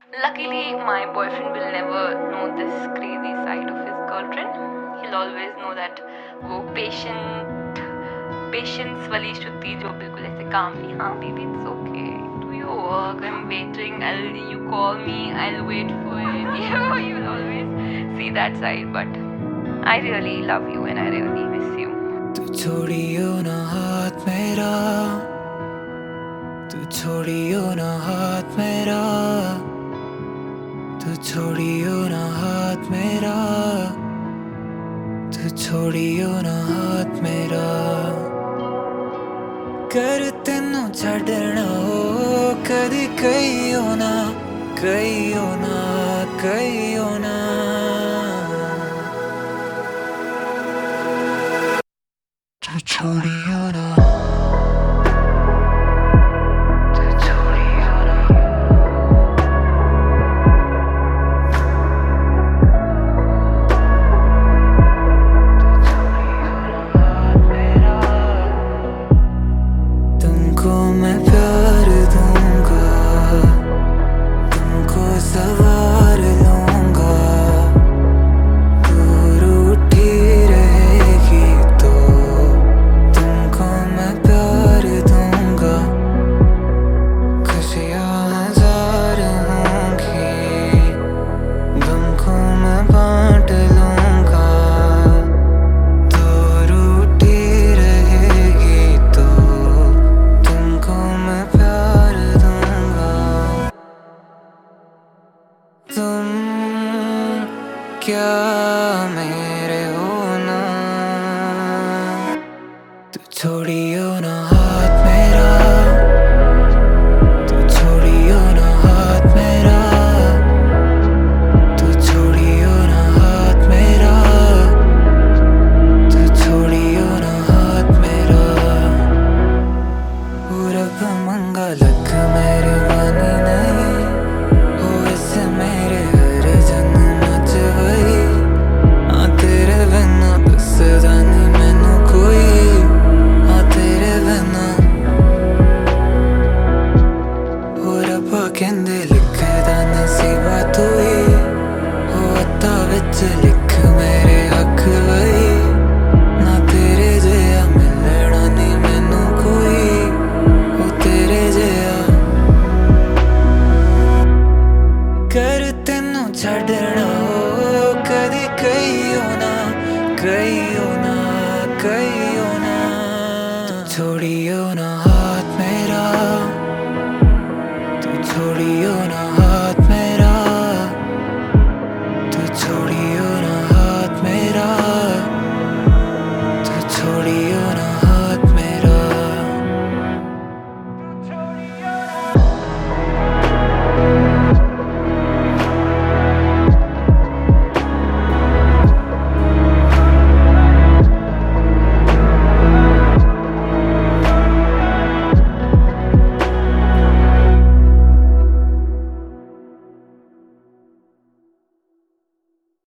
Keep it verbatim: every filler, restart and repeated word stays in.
Luckily, my boyfriend will never know this crazy side of his girlfriend. He'll always know that वो patient, patience वाली श्रुति जो बिल्कुल ऐसे calmly, हाँ baby it's okay, do your work, I'm waiting, I'll you call me, I'll wait for it. You you'll always see that side, but I really love you and I really miss you. तू छोड़ियो ना हाथ मेरा, तू छोड़ियो ना हाथ मेरा, तू छोड़ियो ना हाथ मेरा, तू छोड़ियो ना हाथ मेरा। कर तेनू छड़ना हो कदी कहियो ना, कहियो ना, कहियो ना। तू छोड़ियो ना, तुमको मैं प्यार दूंगा, तुमको सवार लूंगा, दूर उठी रहेगी तो तुमको मैं प्यार दूंगा। खुशियाँ हजार होंगी, तुमको मैं बांट लूंगा, दूर उठी रहेगी तो तुमको मैं प्यार दूंगा। तुम क्या मेरे हो ना, तू छोड़ियो ना हाथ मेरा, तू छोड़ियो ना हाथ मेरा, तू छोड़ियो ना हाथ मेरा, तू छोड़ियो ना हाथ मेरा। रब मंगा लख मेहरबानी नहीं हो इससे मेरे हर जन्म च वही, हाँ तेरे बिना दसदा नहीं मैनू कोई, हाँ तेरे बिना। हो रब्बा कहंदे लिखदा नसीबा तू ही, हो हत्था विच लिख मेरे हक वही, ना तेरे जिहा मिलना नहीं मैनू कोई, ओ तेरे जिहा। कर तेनू छड़ना